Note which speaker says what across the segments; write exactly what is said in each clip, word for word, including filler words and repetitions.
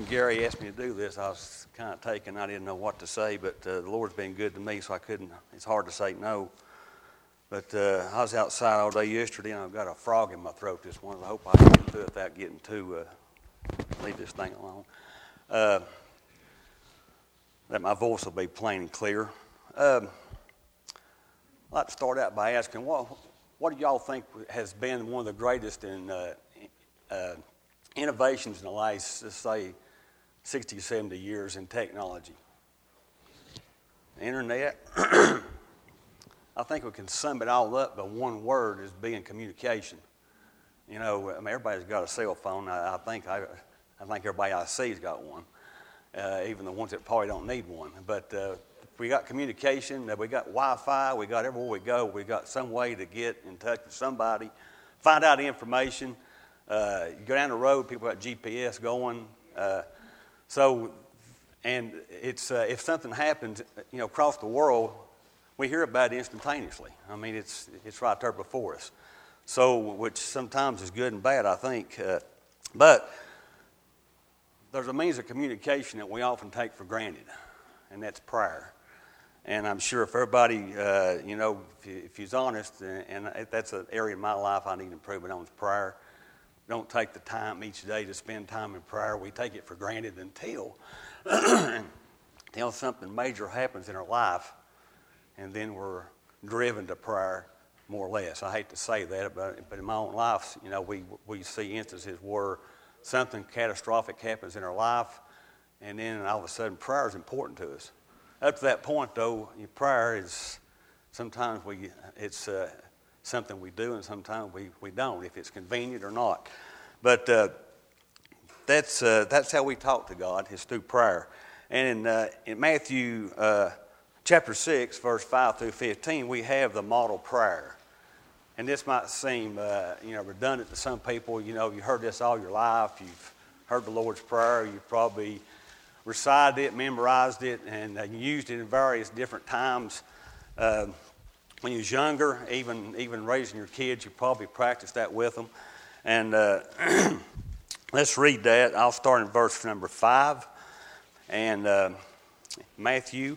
Speaker 1: Gary asked me to do this, I was kind of taken. I didn't know what to say, but uh, the Lord's been good to me, so I couldn't. It's hard to say no. But uh, I was outside all day yesterday, and I've got a frog in my throat this morning. I hope I can get through it without getting too, uh, leave this thing alone. Uh, that my voice will be plain and clear. Um, I'd like to start out by asking, what, what do y'all think has been one of the greatest in uh, uh, innovations in the last, let's say, sixty, seventy years in technology? The internet. I think we can sum it all up by one word as being communication. You know, I mean, everybody's got a cell phone. I, I think I, I think everybody I see's got one, uh, even the ones that probably don't need one. But uh, we got communication. We got Wi-Fi. We got everywhere we go. We got some way to get in touch with somebody, find out information. Uh, you go down the road, people got G P S going. Uh, so, and it's uh, if something happens, you know, across the world, we hear about it instantaneously. I mean, it's it's right there before us. So, which sometimes is good and bad, I think. Uh, but there's a means of communication that we often take for granted, and that's prayer. And I'm sure if everybody, uh, you know, if, you, if you're honest, and that's an area in my life I need improvement on is prayer. Don't take the time each day to spend time in prayer. We take it for granted until, until something major happens in our life, and then we're driven to prayer more or less. I hate to say that, but, but in my own life, you know, we, we see instances where something catastrophic happens in our life, and then all of a sudden prayer is important to us. Up to that point, though, prayer is sometimes we it's uh, something we do, and sometimes we, we don't, if it's convenient or not. But uh, that's uh, that's how we talk to God, is through prayer. And in, uh, in Matthew uh, chapter six, verse five through fifteen, we have the model prayer. And this might seem uh, you know redundant to some people. You know, you heard this all your life. You've heard the Lord's Prayer. You've probably recited it, memorized it, and uh, used it in various different times. Uh, when you was younger, even even raising your kids, you probably practiced that with them. And uh, let's read that. I'll start in verse number five. And uh, Matthew.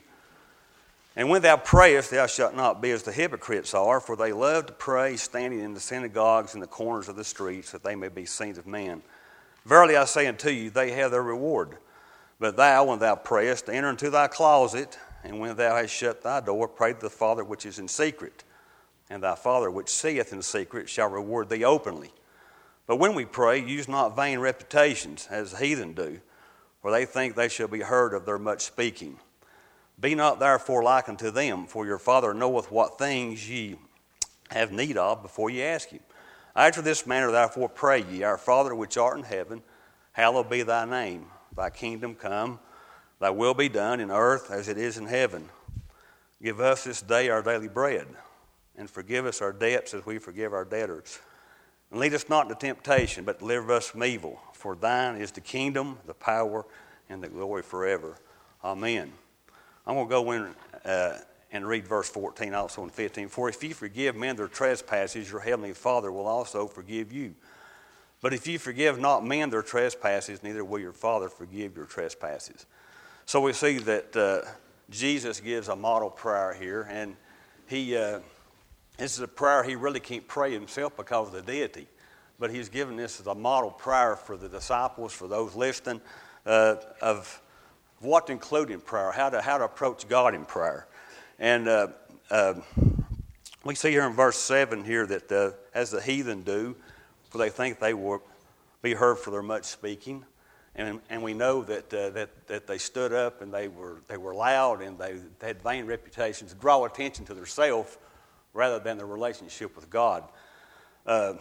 Speaker 1: And when thou prayest, thou shalt not be as the hypocrites are, for they love to pray standing in the synagogues and the corners of the streets, that they may be seen of men. Verily I say unto you, they have their reward. But thou, when thou prayest, enter into thy closet, and when thou hast shut thy door, pray to the Father which is in secret. And thy Father which seeth in secret shall reward thee openly. But when we pray, use not vain reputations, as the heathen do, for they think they shall be heard of their much speaking. Be not therefore like unto them, for your Father knoweth what things ye have need of before ye ask him. After this manner therefore pray ye, Our Father which art in heaven, hallowed be thy name. Thy kingdom come, thy will be done in earth as it is in heaven. Give us this day our daily bread, and forgive us our debts as we forgive our debtors. And lead us not into temptation, but deliver us from evil. For thine is the kingdom, the power, and the glory forever. Amen. I'm going to go in uh, and read verse fourteen also and fifteen. For if ye forgive men their trespasses, your heavenly Father will also forgive you. But if you forgive not men their trespasses, neither will your Father forgive your trespasses. So we see that uh, Jesus gives a model prayer here, and he uh, this is a prayer he really can't pray himself because of the deity, but he's given this as a model prayer for the disciples, for those listening, uh, of what to include in prayer, how to how to approach God in prayer. And uh, uh, we see here in verse seven here that uh, as the heathen do, for they think they will be heard for their much speaking, and and we know that uh, that that they stood up and they were they were loud and they, they had vain reputations to draw attention to themselves rather than their relationship with God. Uh,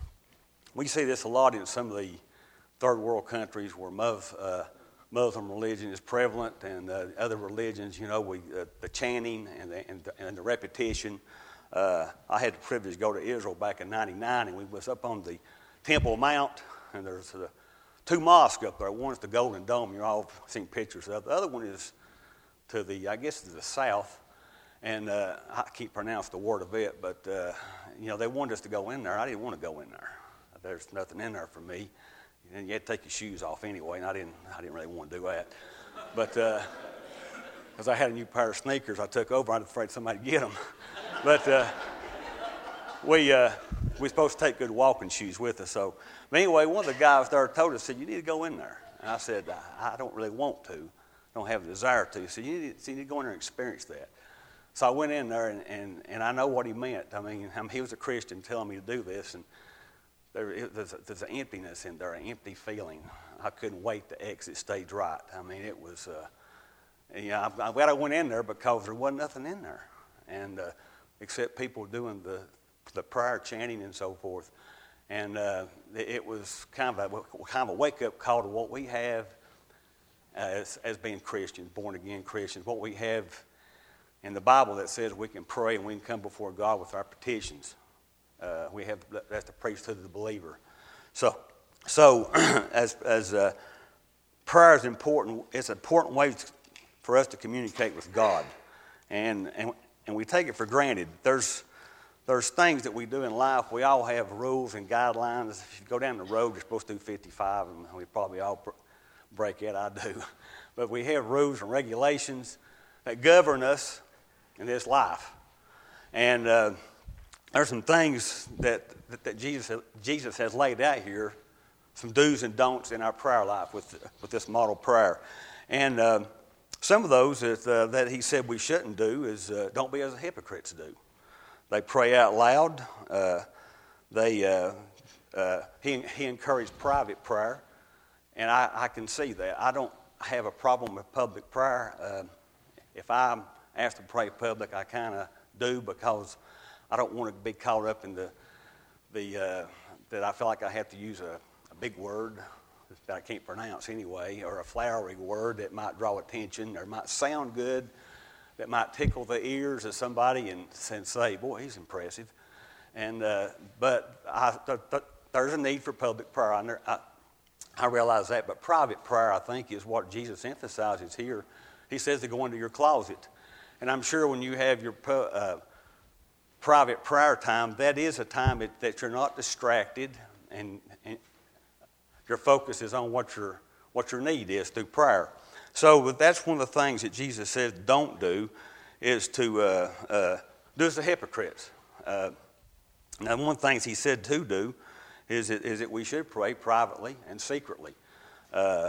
Speaker 1: we see this a lot in some of the third world countries where Muslim, uh, Muslim religion is prevalent, and uh, other religions, you know, we uh, the chanting and the, and the, and the repetition. Uh, I had the privilege to go to Israel back in ninety-nine, and we was up on the Temple Mount, and there's uh, two mosques up there. One is the Golden Dome. You've all seen pictures of. The other one is to the, I guess, to the south, and uh, I can't pronounce the word of it, but, uh, you know, they wanted us to go in there. I didn't want to go in there. There's nothing in there for me. and you had to take your shoes off anyway, and I didn't, I didn't really want to do that. But because uh, I had a new pair of sneakers I took over, I was afraid somebody would get them. But uh, we, uh, we were supposed to take good walking shoes with us. So but anyway, one of the guys there told us, said, you need to go in there. And I said, I, I don't really want to. I don't have a desire to. He said, you need, so you need to go in there and experience that. So I went in there, and, and, and I know what he meant. I mean, I mean, he was a Christian telling me to do this, and there, it, there's, a, there's an emptiness in there, an empty feeling. I couldn't wait to exit stage right. I mean, it was, uh, you know, I'm, I'm glad I went in there because there wasn't nothing in there, and uh, except people doing the, the prayer chanting and so forth. And uh, it was kind of a, kind of a wake-up call to what we have as, as being Christians, born-again Christians, what we have in the Bible that says we can pray and we can come before God with our petitions. Uh, we have that's the priesthood of the believer. So, so as as uh, prayer is important, it's an important way for us to communicate with God, and and and we take it for granted. There's there's things that we do in life. We all have rules and guidelines. If you go down the road, you're supposed to do fifty-five, and we probably all break it. I do, but we have rules and regulations that govern us in this life. And uh, there's some things that, that, that Jesus, Jesus has laid out here, some do's and don'ts in our prayer life with, with this model prayer. And uh, some of those that, uh, that he said we shouldn't do is uh, don't be as the hypocrites do. They pray out loud. Uh, they uh, uh, he, he encouraged private prayer, and I, I can see that. I don't have a problem with public prayer. Uh, if I'm asked to pray public, I kind of do because I don't want to be caught up in the the uh, that I feel like I have to use a, a big word that I can't pronounce anyway, or a flowery word that might draw attention or might sound good, that might tickle the ears of somebody and, and say, "Boy, he's impressive." And uh, but I, th- th- there's a need for public prayer. I, I, I realize that, but private prayer, I think, is what Jesus emphasizes here. He says to go into your closet. And I'm sure when you have your uh, private prayer time, that is a time that, that you're not distracted, and, and your focus is on what your what your need is through prayer. So that's one of the things that Jesus says don't do, is to uh, uh, do as the hypocrites. Uh, now, one of the things he said to do is that, is that we should pray privately and secretly. Uh,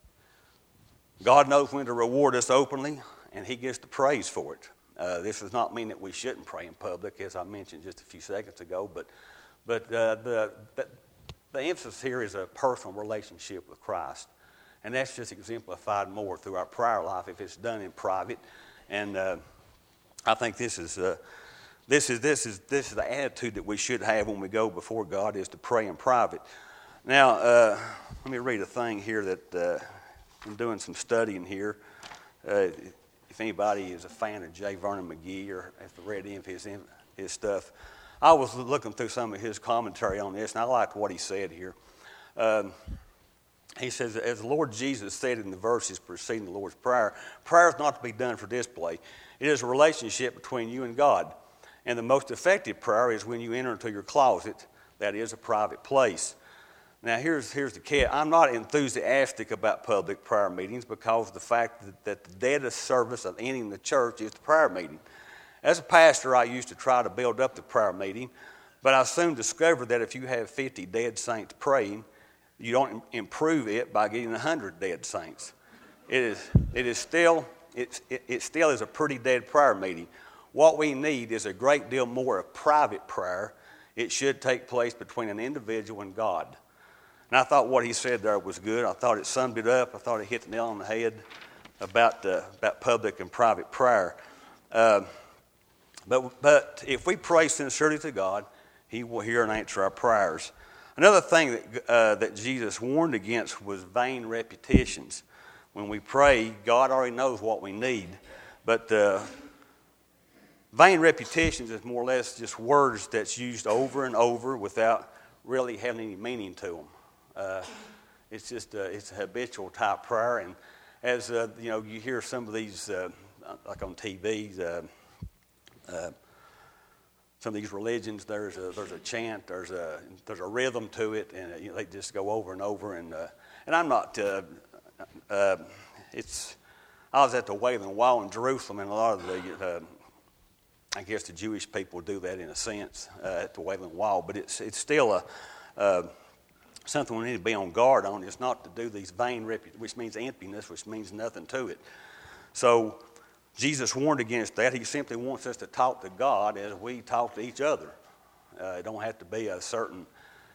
Speaker 1: God knows when to reward us openly, and he gets the praise for it. Uh, this does not mean that we shouldn't pray in public, as I mentioned just a few seconds ago, but but uh, the, the the emphasis here is a personal relationship with Christ, and that's just exemplified more through our prayer life if it's done in private. And uh, I think this is uh, this is this is this is the attitude that we should have when we go before God, is to pray in private. Now, uh, let me read a thing here that uh, I'm doing some studying here. Uh, If anybody is a fan of J. Vernon McGee or has read any of his, his stuff, I was looking through some of his commentary on this, and I liked what he said here. Um, he says, as the Lord Jesus said in the verses preceding the Lord's Prayer, prayer is not to be done for display. It is a relationship between you and God. And the most effective prayer is when you enter into your closet. That is a private place. Now, here's, here's the catch. I'm not enthusiastic about public prayer meetings because of the fact that, that the deadest service of any in the church is the prayer meeting. As a pastor, I used to try to build up the prayer meeting, but I soon discovered that if you have fifty dead saints praying, you don't improve it by getting one hundred dead saints. It is, it is still, it, it, it still is a pretty dead prayer meeting. What we need is a great deal more of private prayer. It should take place between an individual and God. And I thought what he said there was good. I thought it summed it up. I thought it hit the nail on the head about uh, about public and private prayer. Uh, but but if we pray sincerely to God, he will hear and answer our prayers. Another thing that uh, that Jesus warned against was vain repetitions. When we pray, God already knows what we need, but uh, vain repetitions is more or less just words that's used over and over without really having any meaning to them. Uh, it's just a, it's a habitual type prayer, and as uh, you know, you hear some of these uh, like on T V, uh, uh, some of these religions, there's a, there's a chant, there's a there's a rhythm to it, and uh, you know, they just go over and over. And uh, and I'm not. Uh, uh, it's. I was at the Wailing Wall in Jerusalem, and a lot of the, uh, I guess the Jewish people do that in a sense uh, at the Wailing Wall, but it's it's still a uh, something we need to be on guard on. It's not to do these vain, repu- which means emptiness, which means nothing to it. So Jesus warned against that. He simply wants us to talk to God as we talk to each other. Uh, it don't have to be a certain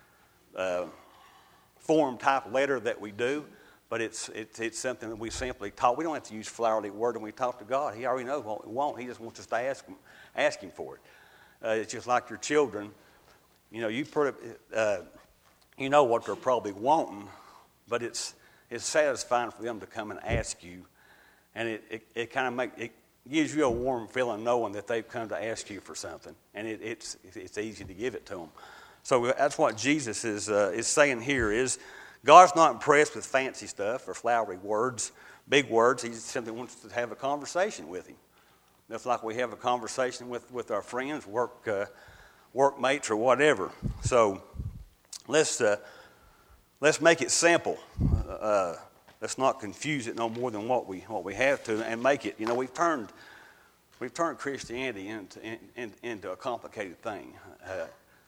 Speaker 1: uh, form type letter that we do, but it's, it's it's something that we simply talk. We don't have to use flowery word when we talk to God. He already knows what we want. He just wants us to ask him, ask him for it. Uh, it's just like your children. You know, you put uh, you know what they're probably wanting, but it's it's satisfying for them to come and ask you. And it, it, it kind of make it gives you a warm feeling knowing that they've come to ask you for something, and it, it's it's easy to give it to them. So that's what Jesus is uh, is saying here: is God's not impressed with fancy stuff or flowery words, big words. He simply wants to have a conversation with Him. Just like we have a conversation with, with our friends, work uh, workmates, or whatever. So let's uh, let's make it simple. Uh, Let's not confuse it no more than what we what we have to, and make it. You know, we've turned we've turned Christianity into in, in, into a complicated thing. Uh,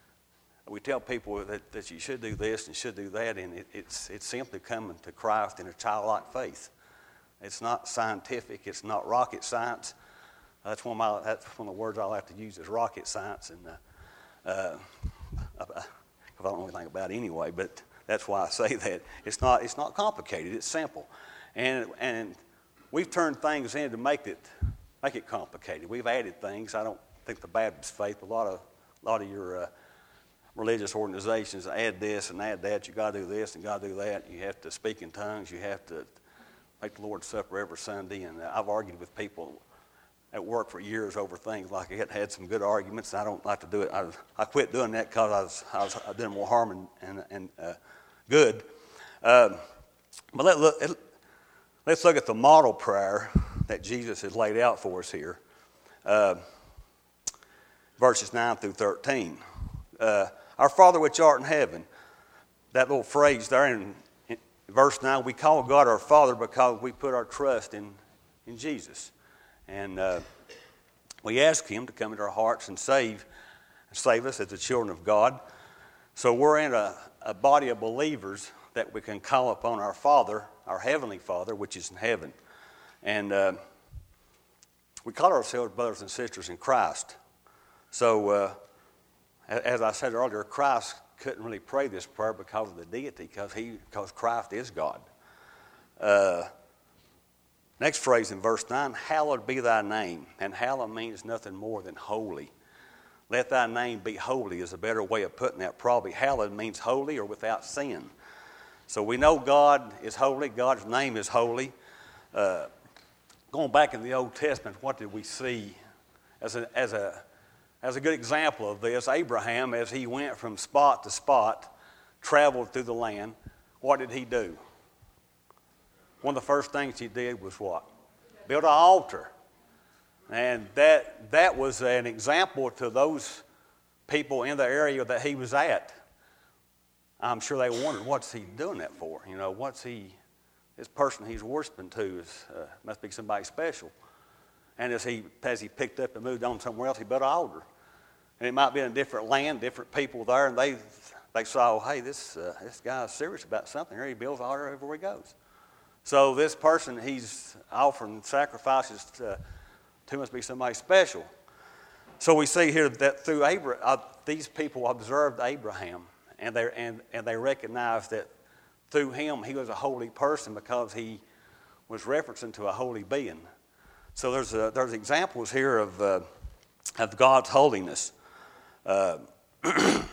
Speaker 1: we tell people that, that you should do this and should do that, and it, it's it's simply coming to Christ in a childlike faith. It's not scientific. It's not rocket science. That's one of my that's one of the words I like to use is rocket science, and uh, uh, I don't know anything about it anyway, but. That's why I say that. It's not it's not complicated. It's simple. And and we've turned things in to make it make it complicated. We've added things. I don't think the Baptist faith, a lot of a lot of your uh, religious organizations add this and add that. You got to do this and got to do that. You have to speak in tongues. You have to make the Lord's Supper every Sunday. And I've argued with people at work for years over things like that. Had some good arguments. I don't like to do it. I, I quit doing that because I was I was I doing more harm and and, and uh, good. Um, but let look. Let's look at the model prayer that Jesus has laid out for us here, uh, verses nine through thirteen. Uh, Our Father which art in heaven. That little phrase there in, in verse nine. We call God our Father because we put our trust in in Jesus. And uh, we ask Him to come into our hearts and save, save us as the children of God. So we're in a, a body of believers that we can call upon our Father, our Heavenly Father, which is in heaven. And uh, we call ourselves brothers and sisters in Christ. So uh, as I said earlier, Christ couldn't really pray this prayer because of the deity, because he, because Christ is God. Uh, Next phrase in verse nine, hallowed be thy name. And hallowed means nothing more than holy. Let thy name be holy is a better way of putting that probably. Hallowed means holy or without sin. So we know God is holy. God's name is holy. Uh, going back in the Old Testament, what did we see as a, as a, as a good example of this? Abraham, as he went from spot to spot, traveled through the land, what did he do? One of the first things he did was what? Build an altar. And that that was an example to those people in the area that he was at. I'm sure they wondered, what's he doing that for? You know, what's he, this person he's worshiping to is, uh, must be somebody special. And as he, as he picked up and moved on somewhere else, he built an altar. And it might be in a different land, different people there, and they they saw, hey, this uh, this guy's serious about something here. He builds an altar everywhere he goes. So this person he's offering sacrifices to, to must be somebody special. So we see here that through Abraham, uh, these people observed Abraham, and they and and they recognized that through him he was a holy person because he was referencing to a holy being. So there's a, there's examples here of uh, of God's holiness. Uh, uh,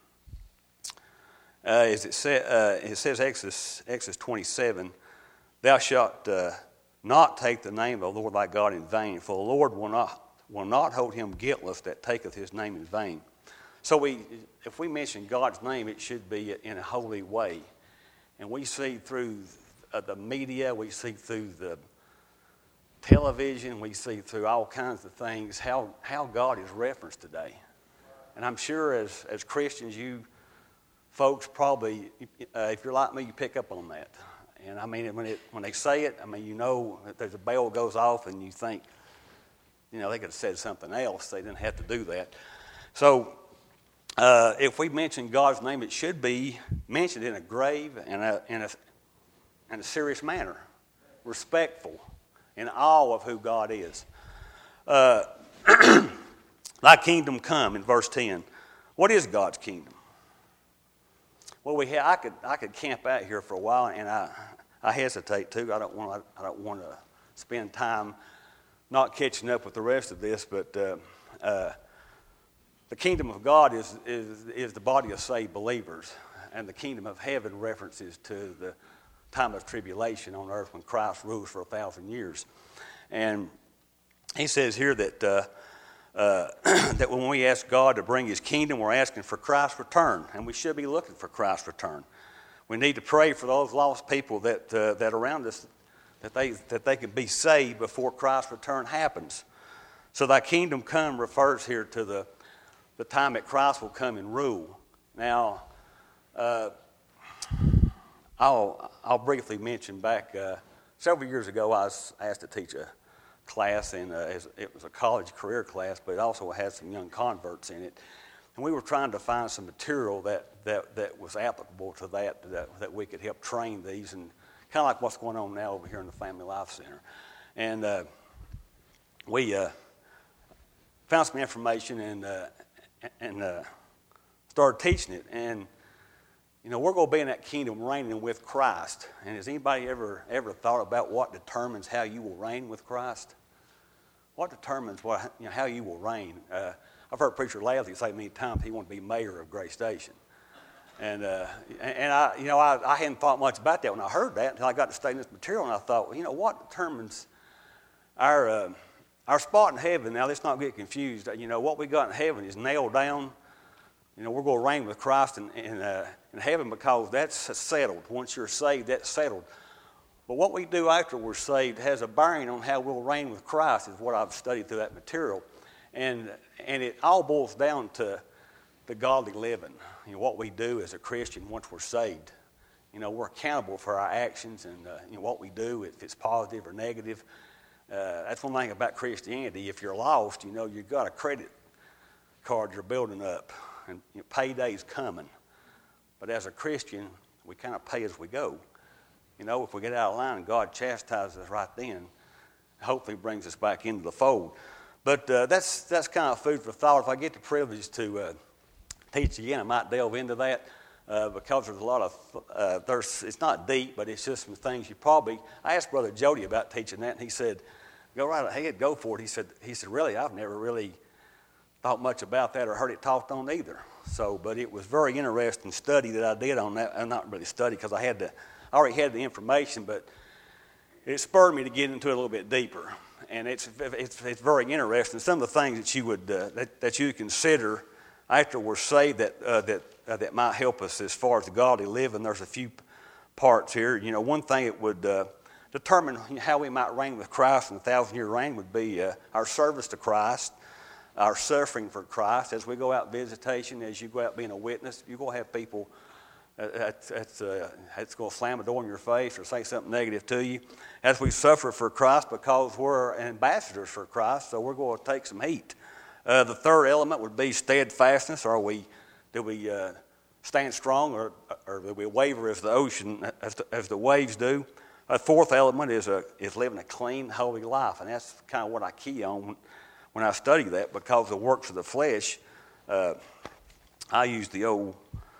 Speaker 1: as it, say, uh, it says Exodus Exodus twenty-seven. Thou shalt uh, not take the name of the Lord thy God in vain, for the Lord will not will not hold him guiltless that taketh his name in vain. So we, if we mention God's name, it should be in a holy way. And we see through uh, the media, we see through the television, we see through all kinds of things how, how God is referenced today. and I'm sure as, as Christians, you folks probably, uh, if you're like me, you pick up on that. And I mean, when it when they say it, I mean, you know that there's a bell goes off and you think, you know, they could have said something else. They didn't have to do that. So uh, if we mention God's name, it should be mentioned in a grave and a, in a, in a serious manner, respectful, in awe of who God is. Uh, Thy kingdom come in verse ten. What is God's kingdom? Well, we ha- I could I could camp out here for a while, and I I hesitate to. I don't want I don't want to spend time not catching up with the rest of this. But uh, uh, the kingdom of God is is is the body of saved believers, and the kingdom of heaven references to the time of tribulation on earth when Christ rules for a thousand years. And he says here that uh, uh, that when we ask God to bring His kingdom, we're asking for Christ's return, and we should be looking for Christ's return. We need to pray for those lost people that uh, that are around us, that they that they can be saved before Christ's return happens. So Thy kingdom come refers here to the the time that Christ will come and rule. Now, uh, I'll I'll briefly mention back uh, several years ago, I was asked to teach a class, and uh, it was a college career class, but it also had some young converts in it. And we were trying to find some material that, that, that was applicable to that, that, that we could help train these, and kind of like what's going on now over here in the Family Life Center. And uh, we uh, found some information and, uh, and uh, started teaching it. And, you know, we're going to be in that kingdom reigning with Christ. And has anybody ever ever thought about what determines how you will reign with Christ? What determines what, you know, how you will reign? Uh, I've heard Preacher Lathley say many times he wanted to be mayor of Gray Station. And, uh, and I, you know, I, I hadn't thought much about that when I heard that until I got to studying this material, and I thought, well, you know, what determines our, uh, our spot in heaven? Now, let's not get confused. You know, what we got in heaven is nailed down. You know, we're going to reign with Christ in, in, uh, in heaven because that's settled. Once you're saved, that's settled. But what we do after we're saved has a bearing on how we'll reign with Christ, is what I've studied through that material. And and it all boils down to the godly living. You know, what we do as a Christian once we're saved. You know, we're accountable for our actions and uh, you know, what we do, if it's positive or negative. Uh, that's one thing about Christianity. If you're lost, you know, you've got a credit card you're building up. And you know, payday's coming. But as a Christian, we kind of pay as we go. You know, if we get out of line, God chastises us right then. Hopefully brings us back into the fold. But uh, that's that's kind of food for thought. If I get the privilege to uh, teach again, I might delve into that uh, because there's a lot of, uh, there's it's not deep, but it's just some things you probably, I asked Brother Jody about teaching that, and he said, go right ahead, go for it. He said, he said, really, I've never really thought much about that or heard it talked on either. So, but it was very interesting study that I did on that. I'm not really study because I had to, I already had the information, but it spurred me to get into it a little bit deeper. And it's it's, it's very interesting. Some of the things that you would uh, that, that you consider after we're saved that uh, that uh, that might help us as far as the godly living. There's a few parts here. You know, one thing it would uh, determine how we might reign with Christ in the thousand-year reign would be uh, our service to Christ. Our suffering for Christ. As we go out visitation, as you go out being a witness, you're going to have people uh, that's, that's, uh, that's going to slam a door in your face or say something negative to you. As we suffer for Christ because we're ambassadors for Christ, so we're going to take some heat. Uh, the third element would be steadfastness. Are we, do we uh, stand strong or, or do we waver as the ocean, as the, as the waves do? A fourth element is, a, is living a clean, holy life, and that's kind of what I key on when I study that, because the works of the flesh. uh, I use the old,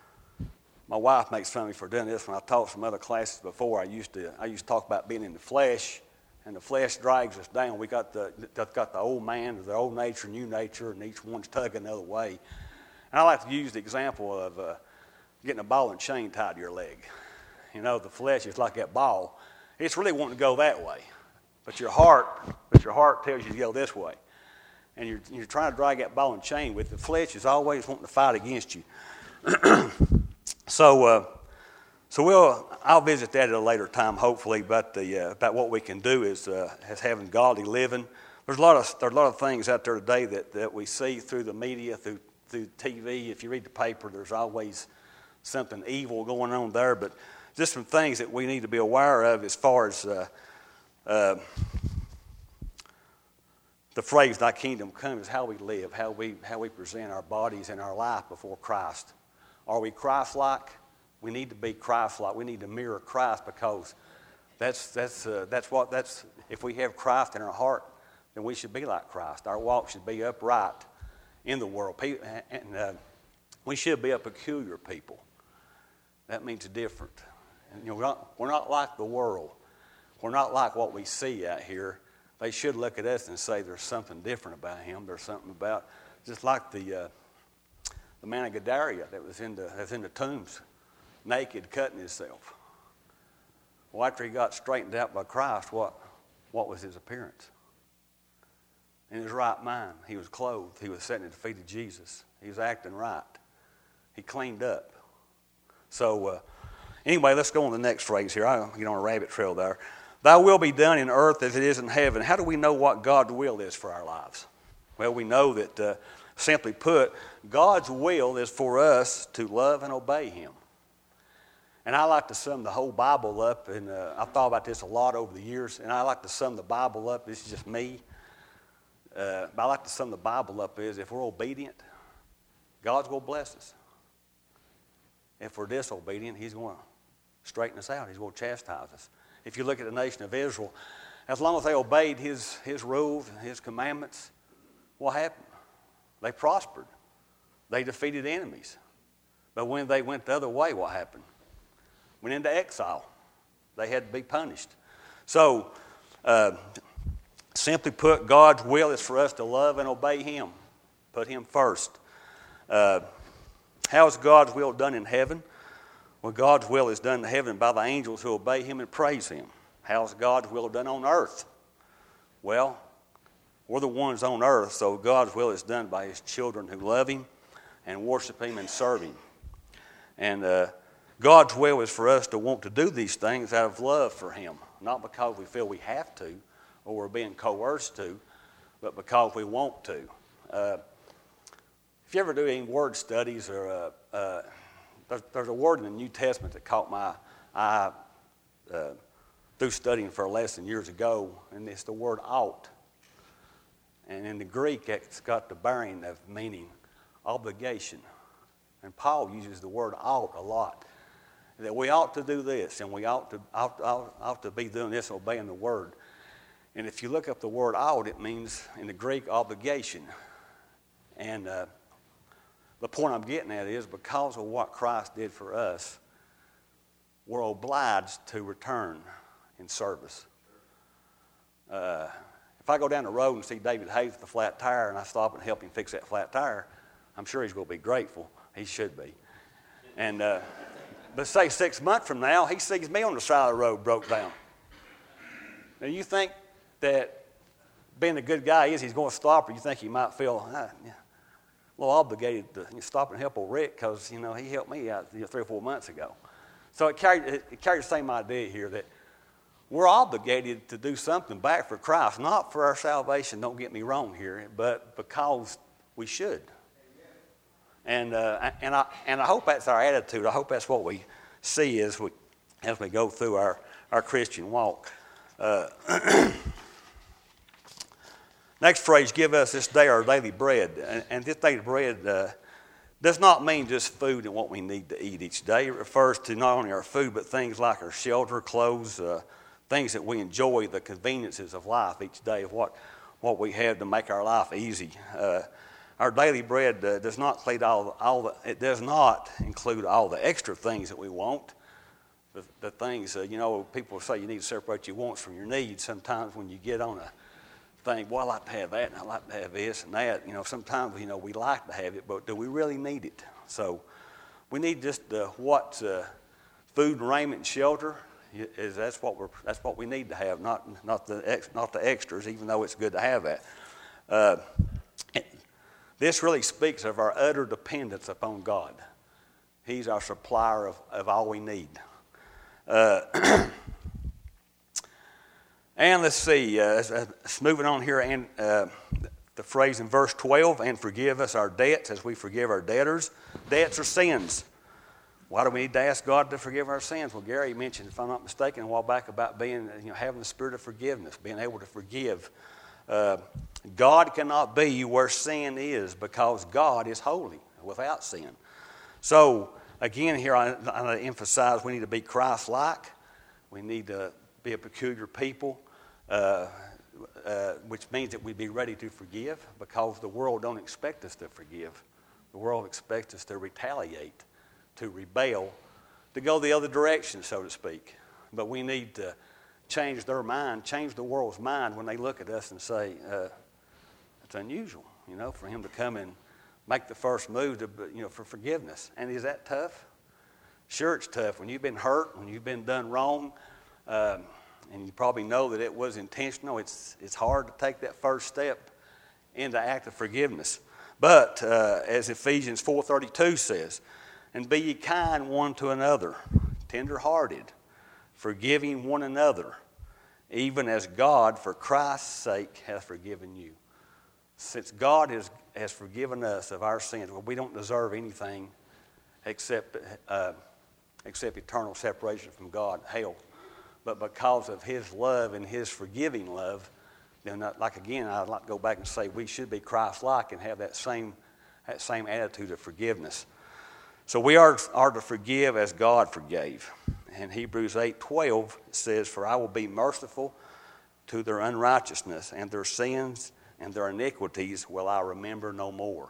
Speaker 1: my wife makes fun of me for doing this. When I taught some other classes before, I used to I used to talk about being in the flesh, and the flesh drags us down. We got the got the old man, the old nature, new nature, and each one's tugging the other way. And I like to use the example of uh, getting a ball and chain tied to your leg. You know, the flesh is like that ball. It's really wanting to go that way, but your heart, but your heart tells you to go this way. And you're, you're trying to drag that ball and chain with. The flesh is always wanting to fight against you. so, uh, so we'll I'll visit that at a later time, hopefully. About the uh, about what we can do is uh, as having godly living. There's a lot of there's a lot of things out there today that, that we see through the media, through through T V, if you read the paper, there's always something evil going on there. But just some things that we need to be aware of as far as uh, uh, the phrase "Thy kingdom come" is how we live, how we how we present our bodies and our life before Christ. Are we Christ-like? We need to be Christ-like. We need to mirror Christ, because that's that's uh, that's what that's. If we have Christ in our heart, then we should be like Christ. Our walk should be upright in the world, and uh, we should be a peculiar people. That means different. And, you know, we're not, we're not like the world. We're not like what we see out here. They should look at us and say there's something different about him. There's something about, just like the uh, the man of Gadara that was in the that was in the tombs, naked, cutting himself. Well, after he got straightened out by Christ, what what was his appearance? In his right mind, he was clothed. He was sitting at the feet of Jesus. He was acting right. He cleaned up. So, uh, anyway, let's go on to the next phrase here. I'll get on a rabbit trail there. Thy will be done in earth as it is in heaven. How do we know what God's will is for our lives? Well, we know that, uh, simply put, God's will is for us to love and obey him. And I like to sum the whole Bible up, and uh, I've thought about this a lot over the years, and I like to sum the Bible up. This is just me. Uh, but I like to sum the Bible up is, if we're obedient, God's going to bless us. If we're disobedient, he's going to straighten us out. He's going to chastise us. If you look at the nation of Israel, as long as they obeyed his, his rules and his commandments, what happened? They prospered. They defeated enemies. But when they went the other way, what happened? Went into exile. They had to be punished. So, uh, simply put, God's will is for us to love and obey him. Put him first. Uh, how is God's will done in heaven? Well, God's will is done in heaven by the angels who obey him and praise him. How is God's will done on earth? Well, we're the ones on earth, so God's will is done by his children who love him and worship him and serve him. And uh, God's will is for us to want to do these things out of love for him, not because we feel we have to or we're being coerced to, but because we want to. Uh, if you ever do any word studies, or uh, uh, there's, there's a word in the New Testament that caught my eye uh, through studying for a lesson years ago, and it's the word ought. And in the Greek, it's got the bearing of meaning obligation. And Paul uses the word ought a lot. That we ought to do this, and we ought to, ought, ought, ought to be doing this, obeying the word. And if you look up the word ought, it means, in the Greek, obligation. And uh, the point I'm getting at is, because of what Christ did for us, we're obliged to return in service. Uh, if I go down the road and see David Hayes with a flat tire, and I stop and help him fix that flat tire, I'm sure he's going to be grateful. He should be. And uh, but say six months from now, he sees me on the side of the road broke down. Now, you think that being a good guy is he's going to stop, or you think he might feel ah, yeah, a little obligated to stop and help old Rick because, you know, he helped me out you know, three or four months ago. So it carried, it carried the same idea here, that we're obligated to do something back for Christ, not for our salvation, don't get me wrong here, but because we should. And uh, and I and I hope that's our attitude. I hope that's what we see as we as we go through our, our Christian walk. Uh, next phrase, give us this day our daily bread. And, and this daily bread uh, does not mean just food and what we need to eat each day. It refers to not only our food, but things like our shelter, clothes, uh, things that we enjoy, the conveniences of life each day, of what, what we have to make our life easy. Uh, Our daily bread uh, does not include all, all the, it does not include all the extra things that we want. The, the things, uh, you know, people say you need to separate your wants from your needs. Sometimes when you get on a thing, well, I like to have that, and I like to have this and that. You know, sometimes, you know, we like to have it, but do we really need it? So we need just uh, what uh, food and raiment and shelter is. That's what we're. That's what we need to have, not not the ex, not the extras. Even though it's good to have that. Uh, This really speaks of our utter dependence upon God. He's our supplier of, of all we need. Uh, and let's see, uh, moving on here, and uh, the phrase in verse twelve, and forgive us our debts as we forgive our debtors. Debts are sins. Why do we need to ask God to forgive our sins? Well, Gary mentioned, if I'm not mistaken, a while back about being, you know, having the spirit of forgiveness, being able to forgive. Uh, God cannot be where sin is because God is holy, without sin. So, again, here I, I emphasize we need to be Christ-like. We need to be a peculiar people, uh, uh, which means that we be ready to forgive because the world don't expect us to forgive. The world expects us to retaliate, to rebel, to go the other direction, so to speak. But we need to change their mind, change the world's mind when they look at us and say, uh, it's unusual, you know, for him to come and make the first move to, you know, for forgiveness. And is that tough? Sure, it's tough. When you've been hurt, when you've been done wrong, um, and you probably know that it was intentional, it's it's hard to take that first step into act of forgiveness. But uh, as Ephesians four thirty-two says, and be ye kind one to another, tender-hearted, forgiving one another, even as God, for Christ's sake, hath forgiven you. Since God has, has forgiven us of our sins, well, we don't deserve anything except, uh, except eternal separation from God, hell. But because of his love and his forgiving love, then, uh, like again, I'd like to go back and say we should be Christ-like and have that same, that same attitude of forgiveness. So we are, are to forgive as God forgave. In Hebrews eight twelve, it says, for I will be merciful to their unrighteousness, and their sins and their iniquities will I remember no more.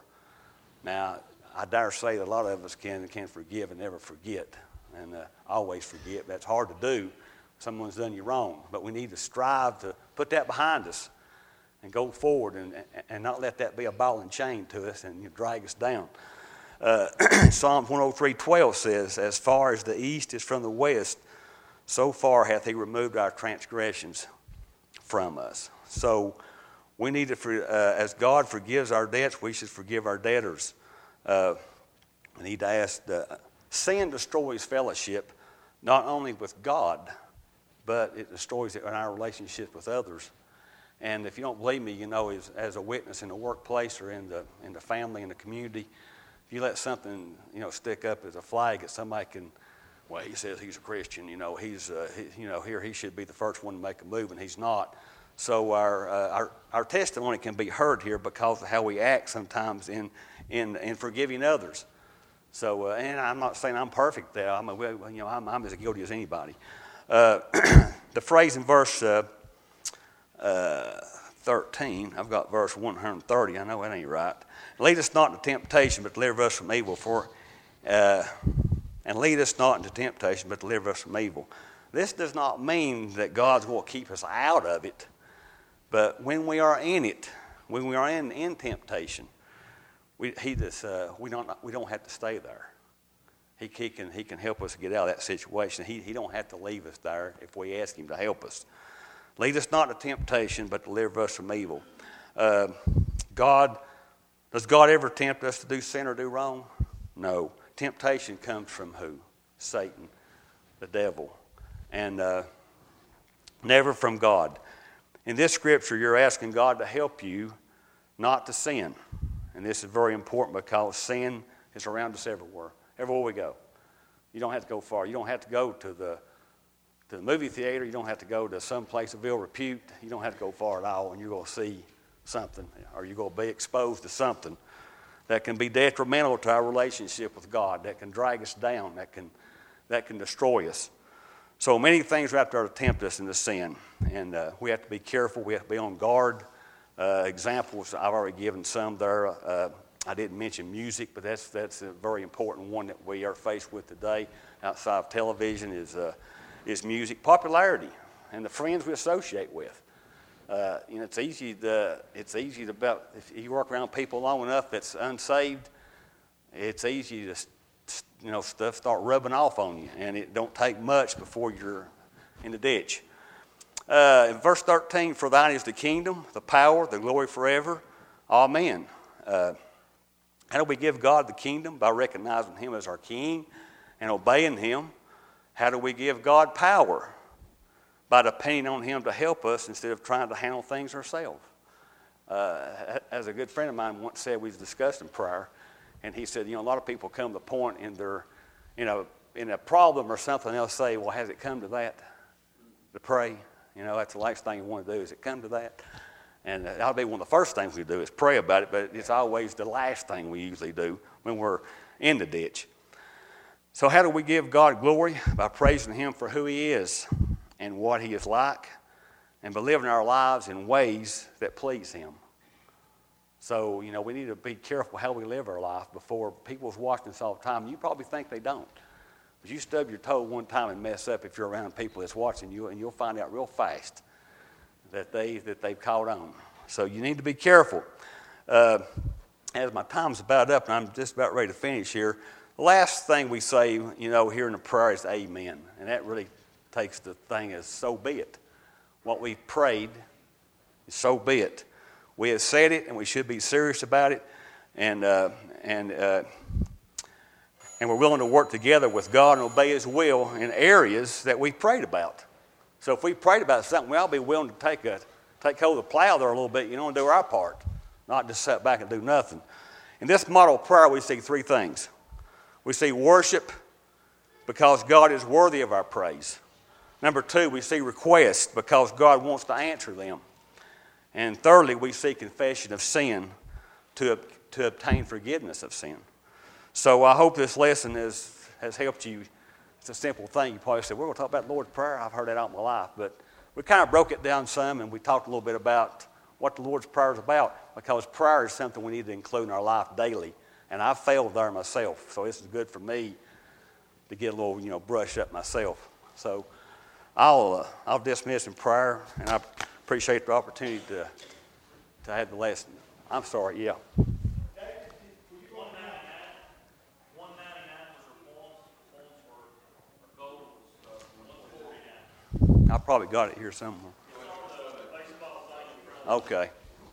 Speaker 1: Now, I dare say that a lot of us can, can forgive and never forget, and uh, always forget. That's hard to do. Someone's done you wrong. But we need to strive to put that behind us and go forward and, and not let that be a ball and chain to us and you know, drag us down. Uh, Psalms one oh three twelve says, as far as the east is from the west, so far hath he removed our transgressions from us. So we need to, uh, as God forgives our debts, we should forgive our debtors. Uh, we need to ask, uh, sin destroys fellowship, not only with God, but it destroys it in our relationship with others. And if you don't believe me, you know, as, as a witness in the workplace or in the in the family, in the community, if you let something, you know, stick up as a flag that somebody can, well, he says he's a Christian, you know, he's, uh, he, you know, here he should be the first one to make a move, and he's not. So our uh, our our testimony can be heard here because of how we act sometimes in in in forgiving others. So, uh, and I'm not saying I'm perfect there. I'm, a, you know, I'm, I'm as guilty as anybody. Uh, the phrase in verse uh, uh, thirteen, I've got verse one thirty. I know that ain't right. Lead us not into temptation, but deliver us from evil. For uh, and lead us not into temptation, but deliver us from evil. This does not mean that God's going to keep us out of it, but when we are in it, when we are in, in temptation, we he just uh, we don't we don't have to stay there. He, he can he can help us get out of that situation. He he don't have to leave us there if we ask him to help us. Lead us not to temptation, but deliver us from evil. Uh, God, does God ever tempt us to do sin or do wrong? No. Temptation comes from who? Satan, the devil, and uh, never from God. In this scripture, you're asking God to help you not to sin. And this is very important because sin is around us everywhere. Everywhere we go. You don't have to go far. You don't have to go to the to the movie theater. You don't have to go to some place of ill repute. You don't have to go far at all, and you're going to see something, or you're going to be exposed to something that can be detrimental to our relationship with God, that can drag us down, that can that can destroy us. So many things are out there to tempt us into sin, and uh, we have to be careful. We have to be on guard. Uh, examples, I've already given some there. Uh, I didn't mention music, but that's that's a very important one that we are faced with today outside of television is uh, is music. Popularity and the friends we associate with. Uh, you know, it's easy to it's easy to about if you work around people long enough that's unsaved, it's easy to you know stuff start rubbing off on you, and it don't take much before you're in the ditch. Uh, in verse thirteen, for thine is the kingdom, the power, the glory forever. Amen. Uh, how do we give God the kingdom? By recognizing him as our king and obeying him. How do we give God power? By depending on him to help us instead of trying to handle things ourselves. Uh, as a good friend of mine once said, we was discussing prayer, and he said, you know, a lot of people come to the point in their, you know, in a problem or something, they'll say, well, has it come to that to pray? You know, that's the last thing you want to do. Is it come to that? And that'll be one of the first things we do is pray about it, but it's always the last thing we usually do when we're in the ditch. So how do we give God glory? By praising Him for who He is and what He is like, and by living our lives in ways that please Him. So, you know, we need to be careful how we live our life before people's watching us all the time. You probably think they don't. But you stub your toe one time and mess up if you're around people that's watching you, and you'll find out real fast that, they, that they've caught on. So you need to be careful. Uh, as my time's about up, and I'm just about ready to finish here, the last thing we say, you know, here in the prayer is amen. And that really takes the thing as so be it. What we prayed, so be it. We have said it, and we should be serious about it, and uh, and uh, and we're willing to work together with God and obey His will in areas that we prayed about. So if we prayed about something, we ought to be willing to take a take hold of the plow there a little bit, you know, and do our part, not just sit back and do nothing. In this model prayer, we see three things. We see worship because God is worthy of our praise. Number two, we see request because God wants to answer them. And thirdly, we see confession of sin to, to obtain forgiveness of sin. So I hope this lesson is, has helped you. It's a simple thing. You probably said, we're going to talk about the Lord's Prayer. I've heard that all my life. But we kind of broke it down some, and we talked a little bit about what the Lord's Prayer is about, because prayer is something we need to include in our life daily. And I've failed there myself, so this is good for me to get a little, you know, brush up myself. So I'll uh, I'll dismiss in prayer, and I appreciate the opportunity to to have the lesson. I'm sorry, yeah. I probably got it here somewhere. Okay.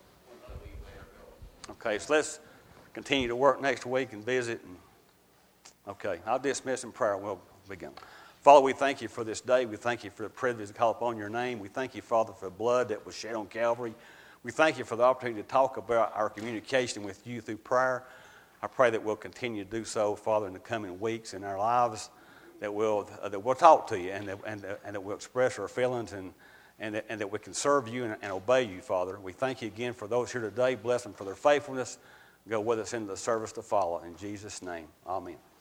Speaker 1: Okay, so let's continue to work next week and visit. And, okay, I'll dismiss in prayer and we'll begin. Father, we thank you for this day. We thank you for the privilege to call upon your name. We thank you, Father, for the blood that was shed on Calvary. We thank you for the opportunity to talk about our communication with you through prayer. I pray that we'll continue to do so, Father, in the coming weeks in our lives, that we'll, uh, that we'll talk to you and that, and, uh, and that we'll express our feelings and, and, that, and that we can serve you and, and obey you, Father. We thank you again for those here today. Bless them for their faithfulness. Go with us into the service to follow. In Jesus' name, amen.